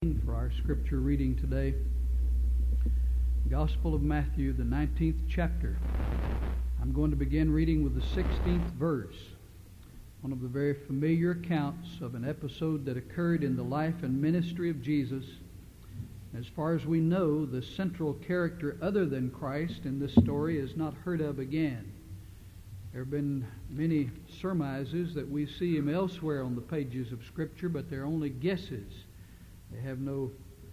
For our scripture reading today, Gospel of Matthew, the 19th chapter. I'm going to begin reading with the 16th verse, one of the very familiar accounts of an episode that occurred in the life and ministry of Jesus. As far as we know, the central character other than Christ in this story is not heard of again. There have been many surmises that we see him elsewhere on the pages of Scripture, but they're only guesses. They have no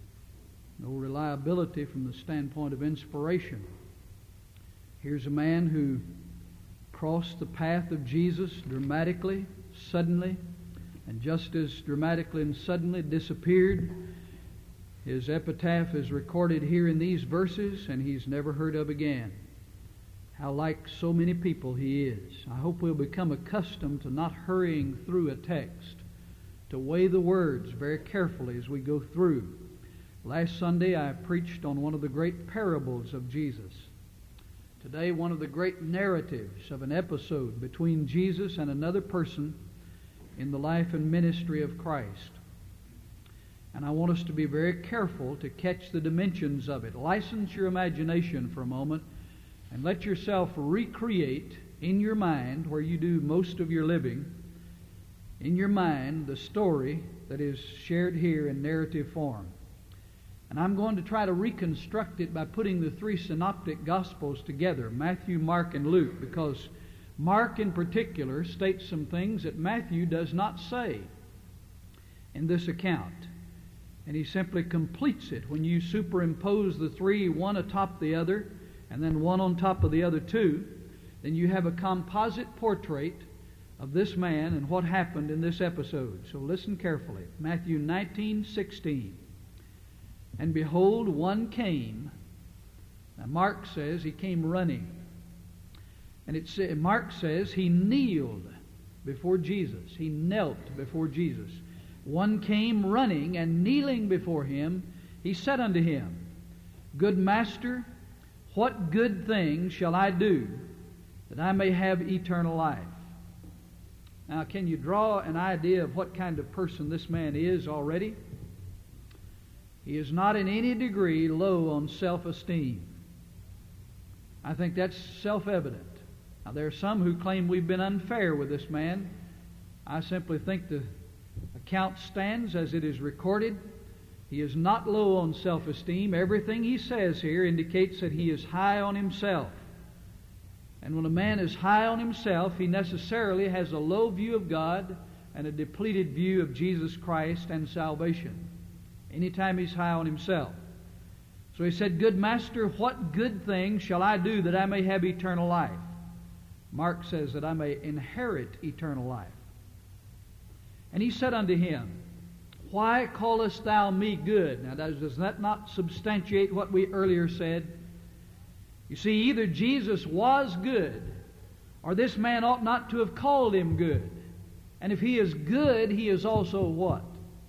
reliability from the standpoint of inspiration. Here's a man who crossed the path of Jesus dramatically, suddenly, and just as dramatically and suddenly disappeared. His epitaph is recorded here in these verses, and he's never heard of again. How like so many people he is. I hope we'll become accustomed to not hurrying through a text, to weigh the words very carefully as we go through. Last Sunday I preached on one of the great parables of Jesus. Today, one of the great narratives of an episode between Jesus and another person in the life and ministry of Christ. And I want us to be very careful to catch the dimensions of it. License your imagination for a moment and let yourself recreate in your mind, where you do most of your living, in your mind the story that is shared here in narrative form. And I'm going to try to reconstruct it by putting the three synoptic Gospels together, Matthew, Mark, and Luke, because Mark in particular states some things that Matthew does not say in this account. And he simply completes it. When you superimpose the three, one atop the other, and then one on top of the other two, then you have a composite portrait of this man and what happened in this episode. So listen carefully. Matthew 19:16. And behold, one came. Now Mark says he came running. And Mark says he kneeled before Jesus. He knelt before Jesus. One came running, and kneeling before him, he said unto him, Good Master, what good thing shall I do that I may have eternal life? Now, can you draw an idea of what kind of person this man is already? He is not in any degree low on self-esteem. I think that's self-evident. Now, there are some who claim we've been unfair with this man. I simply think the account stands as it is recorded. He is not low on self-esteem. Everything he says here indicates that he is high on himself. And when a man is high on himself, he necessarily has a low view of God and a depleted view of Jesus Christ and salvation. Anytime he's high on himself. So he said, Good Master, what good thing shall I do that I may have eternal life? Mark says that I may inherit eternal life. And he said unto him, Why callest thou me good? Now, does that not substantiate what we earlier said? You see, either Jesus was good, or this man ought not to have called him good. And if he is good, he is also what?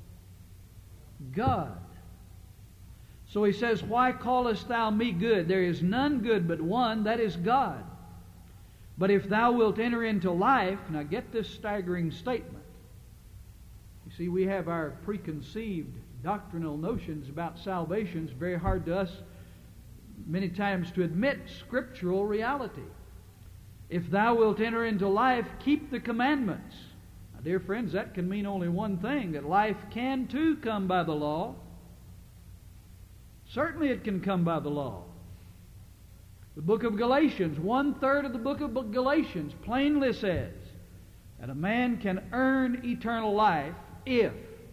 God. So he says, Why callest thou me good? There is none good but one, that is God. But if thou wilt enter into life, now get this staggering statement. You see, we have our preconceived doctrinal notions about salvation. It's very hard to us many times to admit scriptural reality. If thou wilt enter into life, keep the commandments. Now, dear friends, that can mean only one thing, that life can too come by the law. Certainly it can come by the law. The book of Galatians, 1/3 of the book of Galatians plainly says that a man can earn eternal life if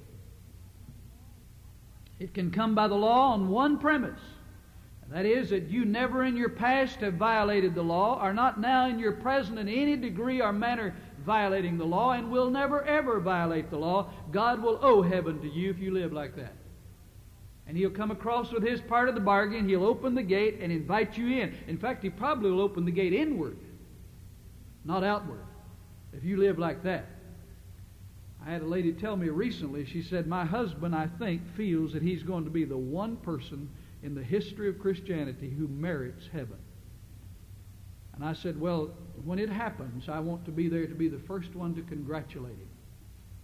it can come by the law on one premise. And that is that you never in your past have violated the law, are not now in your present in any degree or manner violating the law, and will never ever violate the law. God will owe heaven to you if you live like that. And He'll come across with His part of the bargain. He'll open the gate and invite you in. In fact, He probably will open the gate inward, not outward, if you live like that. I had a lady tell me recently, she said, my husband, I think, feels that he's going to be the one person in the history of Christianity who merits heaven. And I said, well, when it happens, I want to be there to be the first one to congratulate him.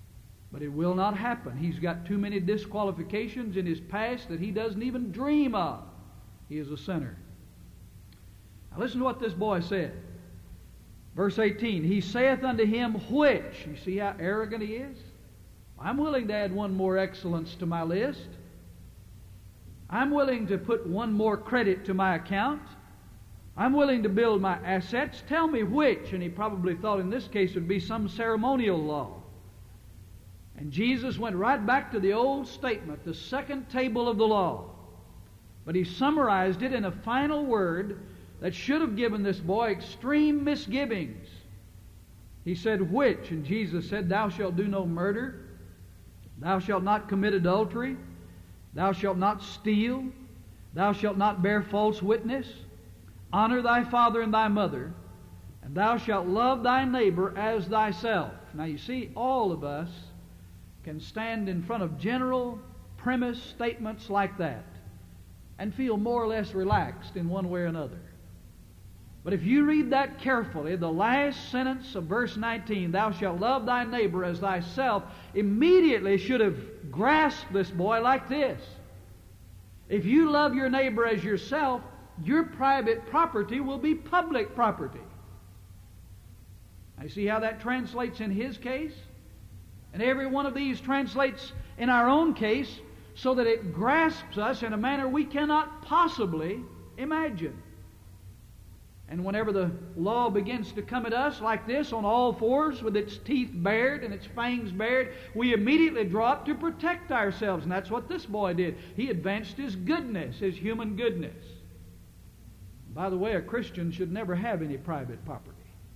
But it will not happen. He's got too many disqualifications in his past that he doesn't even dream of. He is a sinner. Now listen to what this boy said. Verse 18, he saith unto him, which? You see how arrogant he is? I'm willing to add one more excellence to my list. I'm willing to put one more credit to my account. I'm willing to build my assets. Tell me which. And he probably thought in this case it would be some ceremonial law. And Jesus went right back to the old statement, the second table of the law. But he summarized it in a final word that should have given this boy extreme misgivings. He said, which? And Jesus said, thou shalt do no murder. Thou shalt not commit adultery. Thou shalt not steal. Thou shalt not bear false witness. Honor thy father and thy mother. And thou shalt love thy neighbor as thyself. Now you see, all of us can stand in front of general premise statements like that and feel more or less relaxed in one way or another. But if you read that carefully, the last sentence of verse 19, thou shalt love thy neighbor as thyself, immediately should have grasped this boy like this. If you love your neighbor as yourself, your private property will be public property. Now, you see how that translates in his case? And every one of these translates in our own case so that it grasps us in a manner we cannot possibly imagine. And whenever the law begins to come at us like this on all fours with its teeth bared and its fangs bared, we immediately draw up to protect ourselves. And that's what this boy did. He advanced his goodness, his human goodness. By the way, a Christian should never have any private property.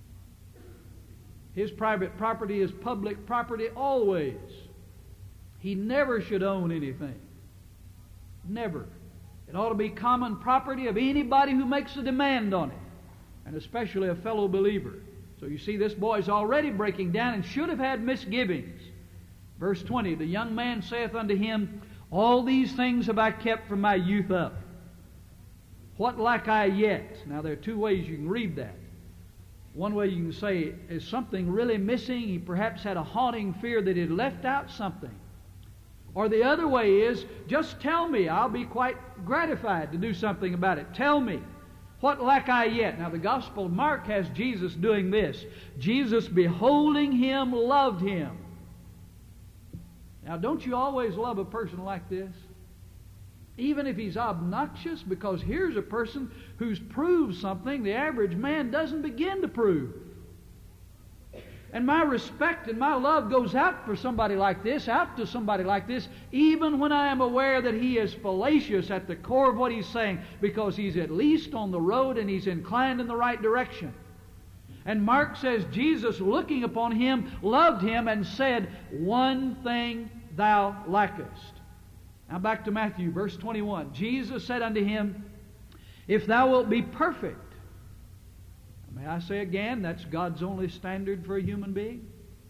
His private property is public property always. He never should own anything. Never. It ought to be common property of anybody who makes a demand on it, and especially a fellow believer. So you see, this boy is already breaking down and should have had misgivings. Verse 20, the young man saith unto him, all these things have I kept from my youth up. What lack I yet? Now there are two ways you can read that. One way you can say, is something really missing? He perhaps had a haunting fear that he'd left out something. Or the other way is, just tell me. I'll be quite gratified to do something about it. Tell me. What lack I yet? Now the Gospel of Mark has Jesus doing this. Jesus, beholding him, loved him. Now don't you always love a person like this? Even if he's obnoxious, because here's a person who's proved something the average man doesn't begin to prove. And my respect and my love goes out for somebody like this, out to somebody like this, even when I am aware that he is fallacious at the core of what he's saying, because he's at least on the road and he's inclined in the right direction. And Mark says, Jesus, looking upon him, loved him and said, one thing thou lackest. Now back to Matthew, verse 21. Jesus said unto him, if thou wilt be perfect. May I say again, that's God's only standard for a human being.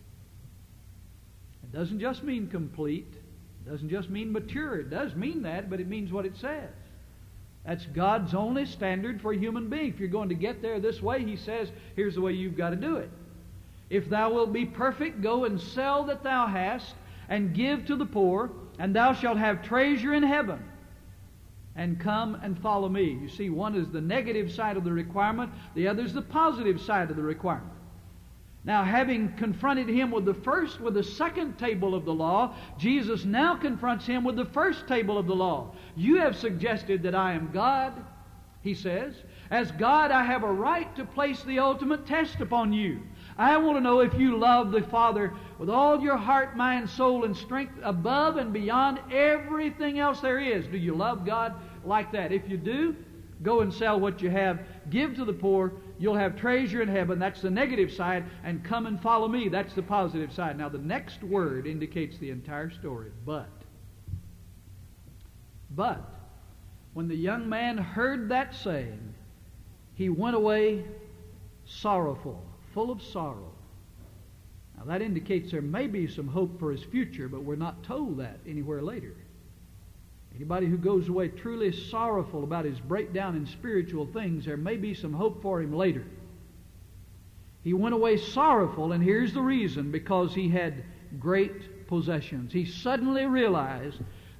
It doesn't just mean complete. It doesn't just mean mature. It does mean that, but it means what it says. That's God's only standard for a human being. If you're going to get there this way, He says, here's the way you've got to do it. If thou wilt be perfect, go and sell that thou hast, and give to the poor, and thou shalt have treasure in heaven. And come and follow me. You see, one is the negative side of the requirement, the other is the positive side of the requirement. Now, having confronted him with the second table of the law, Jesus now confronts him with the first table of the law. You have suggested that I am God, he says. As God, I have a right to place the ultimate test upon you. I want to know if you love the Father with all your heart, mind, soul, and strength above and beyond everything else there is. Do you love God like that? If you do, go and sell what you have. Give to the poor. You'll have treasure in heaven. That's the negative side. And come and follow me. That's the positive side. Now the next word indicates the entire story. But when the young man heard that saying, he went away sorrowful, full of sorrow. Now that indicates there may be some hope for his future, but we're not told that anywhere later. Anybody who goes away truly sorrowful about his breakdown in spiritual things, there may be some hope for him later. He went away sorrowful, and here's the reason: because he had great possessions. He suddenly realized